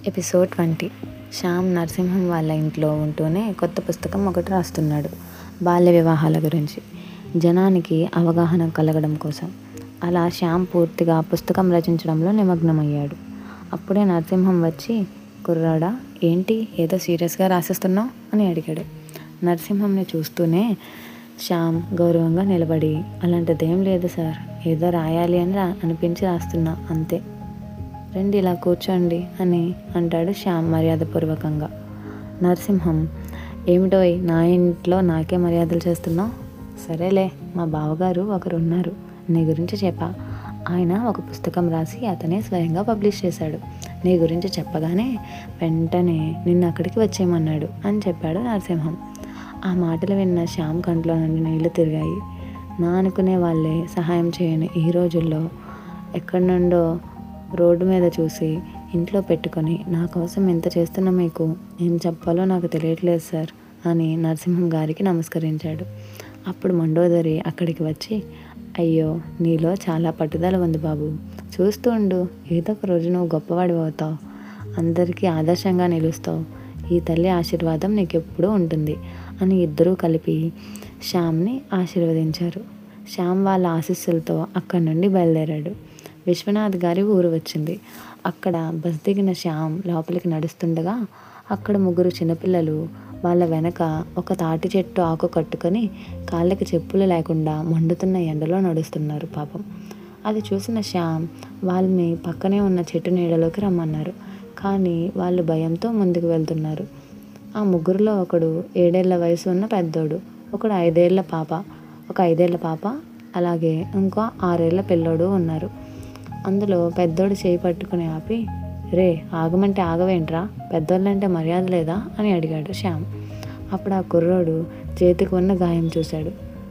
Episode 20. Shyam Narasimham వాళ్ళ ఇంట్లో ఉంటూనే కొత్త పుస్తకం ఒకటి రాస్తున్నాడు, బాల్య వివాహాల గురించి, జనానికి అవగాహన కలగడం కోసం. అలా శ్యామ్ పూర్తిగా పుస్తకం రచించడంలో నిమగ్నమయ్యాడు. అప్పుడే నరసింహం వచ్చి, కుర్రాడా, ఏంటి ఏదో సీరియస్గా రాసేస్తున్నావు అని అడిగాడు. నరసింహంని చూస్తూనే శ్యామ్ గౌరవంగా నిలబడి, అలాంటిదేం లేదు సార్, ఏదో రాయాలి అని అనిపించి రాస్తున్నా అంతే, రండి ఇలా కూర్చోండి అని అంటాడు శ్యామ్ మర్యాదపూర్వకంగా. నరసింహం, ఏమిటోయ్ నా ఇంట్లో నాకే మర్యాదలు చేస్తున్నావు? సరేలే, మా బావగారు ఒకరు ఉన్నారు, నీ గురించి చెప్పా. ఆయన ఒక పుస్తకం రాసి అతనే స్వయంగా పబ్లిష్ చేశాడు. నీ గురించి చెప్పగానే వెంటనే నిన్ను అక్కడికి వచ్చేయమన్నాడు అని చెప్పాడు నరసింహం. ఆ మాటలు విన్న శ్యామ్ కంట్లో నుండి నీళ్లు తిరిగాయి. నా అనుకునే వాళ్ళే సహాయం చేయని ఈ రోజుల్లో ఎక్కడి నుండో రోడ్డు మీద చూసి ఇంట్లో పెట్టుకొని నా కోసం ఎంత చేస్తున్నా మీకు ఏం చెప్పాలో నాకు తెలియట్లేదు సార్ అని నరసింహం గారికి నమస్కరించాడు. అప్పుడు మండోదరి అక్కడికి వచ్చి, అయ్యో, నీలో చాలా పట్టుదల ఉంది బాబు, చూస్తూ ఉండు, ఏదో ఒక రోజు నువ్వు గొప్పవాడివి అవుతావు, అందరికీ ఆదర్శంగా నిలుస్తావు, ఈ తల్లి ఆశీర్వాదం నీకెప్పుడూ ఉంటుంది అని ఇద్దరూ కలిపి శ్యామ్ని ఆశీర్వదించారు. శ్యామ్ వాళ్ళ ఆశీస్సులతో అక్కడి నుండి బయలుదేరాడు. విశ్వనాథ్ గారి ఊరు వచ్చింది. అక్కడ బస్ దిగిన శ్యామ్ లోపలికి నడుస్తుండగా అక్కడ ముగ్గురు చిన్నపిల్లలు వాళ్ళ వెనక ఒక తాటి చెట్టు ఆకు కట్టుకొని కాళ్ళకి చెప్పులు లేకుండా మండుతున్న ఎండలో నడుస్తున్నారు పాపం. అది చూసిన శ్యామ్ వాళ్ళని పక్కనే ఉన్న చెట్టు నీడలోకి రమ్మన్నారు. కానీ వాళ్ళు భయంతో ముందుకు వెళ్తున్నారు. ఆ ముగ్గురులో ఒకడు 7 ఏళ్ల వయసు ఉన్న పెద్దోడు, ఒకడు 5 ఏళ్ల పాప, ఒక 5 ఏళ్ల పాప, అలాగే ఇంకో 6 ఏళ్ల పిల్లోడు ఉన్నారు. అందులో పెద్దోడు చేయి పట్టుకుని ఆపి, రే, ఆగమంటే ఆగవేంట్రా, పెద్దోళ్ళంటే మర్యాద లేదా అని అడిగాడు శ్యామ్. అప్పుడు ఆ కుర్రోడు చేతికి ఉన్న గాయం చూశాడు.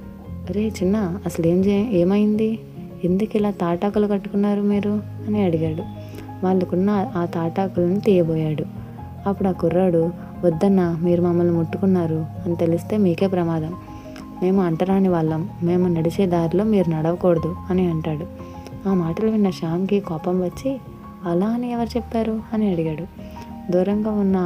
రే చిన్న, అసలు ఏమైంది, ఎందుకు ఇలా తాటాకులు కట్టుకున్నారు మీరు అని అడిగాడు. వాళ్ళకున్న ఆ తాటాకులను తీయబోయాడు. అప్పుడు ఆ కుర్రాడు, వద్దన్నా, మీరు మమ్మల్ని ముట్టుకున్నారు అని తెలిస్తే మీకే ప్రమాదం, మేము అంటరాని వాళ్ళం, మేము నడిచే దారిలో మీరు నడవకూడదు అని అంటాడు. ఆ మాటలు విన్న శ్యామ్కి కోపం వచ్చి, అలా అని ఎవరు చెప్పారు అని అడిగాడు. దూరంగా ఉన్న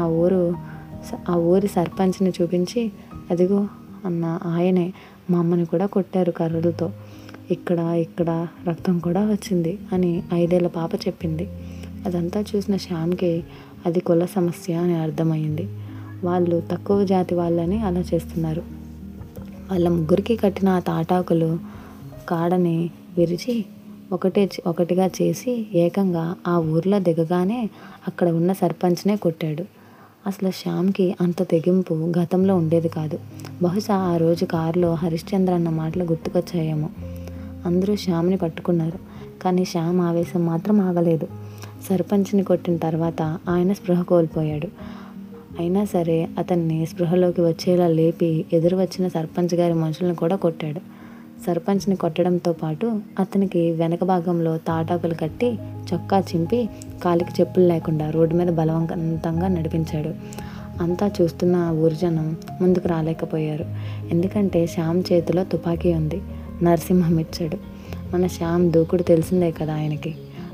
ఆ ఊరి సర్పంచ్ని చూపించి, అదిగో అన్న, ఆయనే మా అమ్మని కూడా కొట్టారు కర్రలతో, ఇక్కడ రక్తం కూడా వచ్చింది అని 5 ఏళ్ల పాప చెప్పింది. అదంతా చూసిన శ్యామ్కి అది కుల సమస్య అని అర్థమైంది. వాళ్ళు తక్కువ జాతి వాళ్ళని అలా చేస్తున్నారు. వాళ్ళ ముగ్గురికి కట్టిన ఆ తాటాకులు కాడని విరిచి ఒకటిగా చేసి ఏకంగా ఆ ఊర్లో దిగగానే అక్కడ ఉన్న సర్పంచ్నే కొట్టాడు. అసలు శ్యామ్కి అంత తెగింపు గతంలో ఉండేది కాదు. బహుశా ఆ రోజు కారులో హరిశ్చంద్ర అన్న మాటలు గుర్తుకొచ్చాయేమో. అందరూ శ్యామ్ని పట్టుకున్నారు. కానీ శ్యామ్ ఆవేశం మాత్రం ఆగలేదు. సర్పంచ్ని కొట్టిన తర్వాత ఆయన స్పృహ కోల్పోయాడు. అయినా సరే అతన్ని స్పృహలోకి వచ్చేలా లేపి ఎదురు వచ్చిన సర్పంచ్ గారి మనుషులను కూడా కొట్టాడు. సర్పంచ్ని కొట్టడంతో పాటు అతనికి వెనక భాగంలో తాటాకులు కట్టి చొక్కా చింపి కాలికి చెప్పులు లేకుండా రోడ్డు మీద బలవంతంగా నడిపించాడు. అంతా చూస్తున్న ఊరి జనం ముందుకు రాలేకపోయారు. ఎందుకంటే శ్యామ్ చేతిలో తుపాకీ ఉంది. నరసింహం ఇచ్చాడు. మన శ్యామ్ దూకుడు తెలిసిందే కదా ఆయనకి.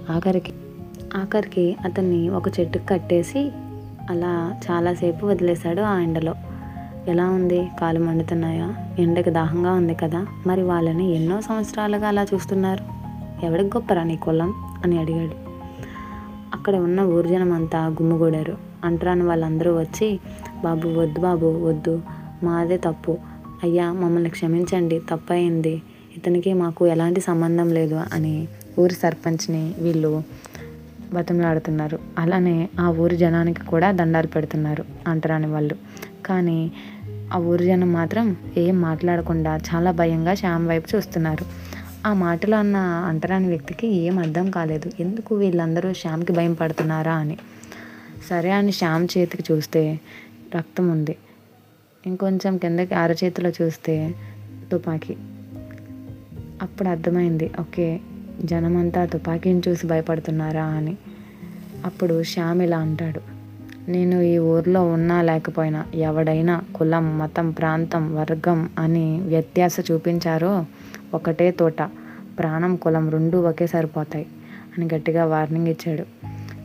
ఆఖరికి అతన్ని ఒక చెట్టుకు కట్టేసి అలా చాలాసేపు వదిలేశాడు ఆ ఎండలో. ఎలా ఉంది, కాలు మండుతున్నాయా, ఎండకి దాహంగా ఉంది కదా, మరి వాళ్ళని ఎన్నో సంవత్సరాలుగా అలా చూస్తున్నారు, ఎవడికి గొప్పరా నీ కులం అని అడిగాడు. అక్కడ ఉన్న ఊర్జనం అంతా గుమ్ముగూడారు. అంటరాని వాళ్ళందరూ వచ్చి, బాబు వద్దు, బాబు వద్దు, మాదే తప్పు, అయ్యా మమ్మల్ని క్షమించండి, తప్పయింది, ఇతనికి మాకు ఎలాంటి సంబంధం లేదు అని ఊరి సర్పంచ్ని వీళ్ళు బతిమలాడుతున్నారు. అలానే ఆ ఊరి జనానికి కూడా దండాలు పెడుతున్నారు అంటరాని వాళ్ళు. కానీ ఆ ఊరి జనం మాత్రం ఏం మాట్లాడకుండా చాలా భయంగా శ్యామ్ వైపు చూస్తున్నారు. ఆ మాటలు అన్న అంటరాని వ్యక్తికి ఏం అర్థం కాలేదు, ఎందుకు వీళ్ళందరూ శ్యామ్కి భయం పడుతున్నారా అని. సరే అని శ్యామ్ చేతికి చూస్తే రక్తం ఉంది. ఇంకొంచెం కిందకి అరచేతిలో చూస్తే తుపాకీ. అప్పుడు అర్థమైంది, ఓకే, జనమంతా తుపాకీని చూసి భయపడుతున్నారా అని. అప్పుడు శ్యామ్ ఇలా అంటాడు, నేను ఈ ఊర్లో ఉన్నా లేకపోయినా ఎవడైనా కులం, మతం, ప్రాంతం, వర్గం అని వ్యత్యాస చూపించారో ఒకటే తోట, ప్రాణం, కులం 2 ఒకే సరిపోతాయి అని గట్టిగా వార్నింగ్ ఇచ్చాడు.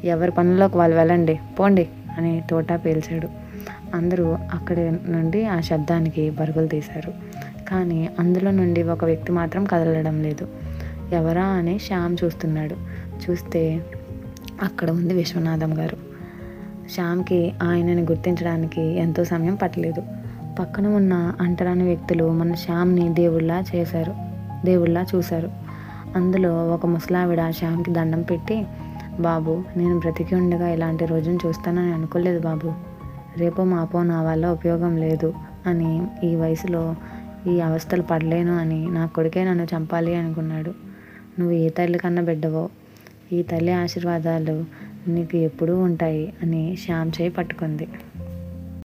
ఎవరి పనుల్లోకి వాళ్ళు వెళ్ళండి, పోండి అని తోటా పేల్చాడు. అందరూ అక్కడి నుండి ఆ శబ్దానికి పరుగులు తీశారు. కానీ అందులో నుండి ఒక వ్యక్తి మాత్రం కదలడం లేదు. ఎవరా అని శ్యామ్ చూస్తున్నాడు. చూస్తే అక్కడ ఉంది విశ్వనాథం గారు. శ్యామ్కి ఆయనని గుర్తించడానికి ఎంతో సమయం పట్టలేదు. పక్కన ఉన్న అంటరాని వ్యక్తులు మన శ్యామ్ని దేవుళ్ళ చూశారు. అందులో ఒక ముసలావిడ శ్యామ్కి దండం పెట్టి, బాబు, నేను బ్రతికి ఉండగా ఇలాంటి రోజును చూస్తానని అనుకోలేదు బాబు. రేపో మాపో నా వల్ల ఉపయోగం లేదు అని, ఈ వయసులో ఈ అవస్థలు పడలేను అని నా కొడుకే నన్ను చంపాలి అనుకున్నాడు. నువ్వు ఏ తల్లి కన్నా బిడ్డవో, ఈ తల్లి ఆశీర్వాదాలు నీకు ఎప్పుడూ ఉంటాయి అని శ్యామ్ చేయి పట్టుకుంది.